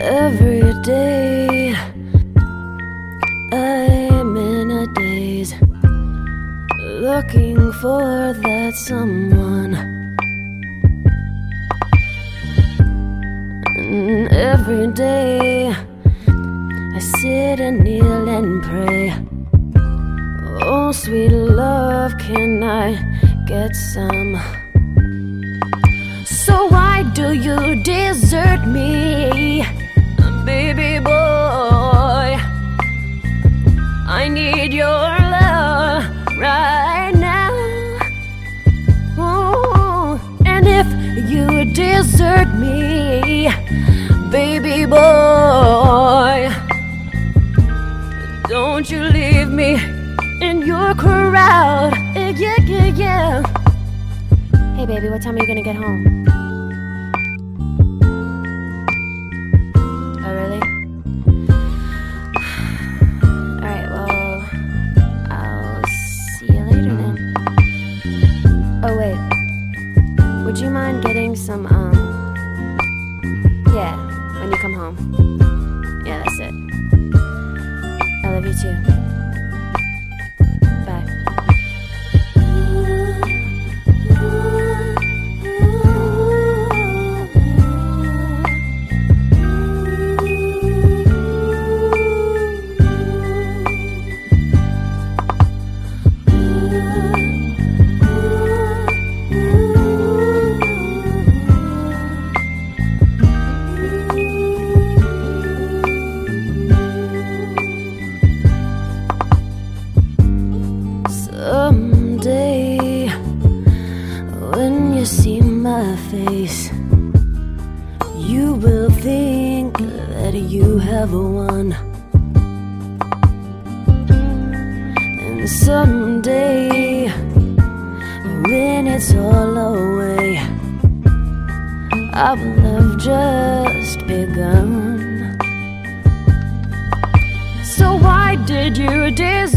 Every day I'm in a daze, looking for that someone. And every day I sit and kneel and pray, oh sweet love, can I get some? So why do you desert me, baby boy? I need your love right now. Oh, and if you desert me, baby boy, don't you leave me in your crowd. Yeah, yeah, yeah. Hey baby, what time are you gonna get home? Oh really? Alright, well, I'll see you later then. Oh wait, would you mind getting some, yeah, when you come home. Yeah, that's it. I love you too. Bye. Someday, when you see my face, you will think that you have won. And someday, when it's all away, I will have just begun. So why did you desert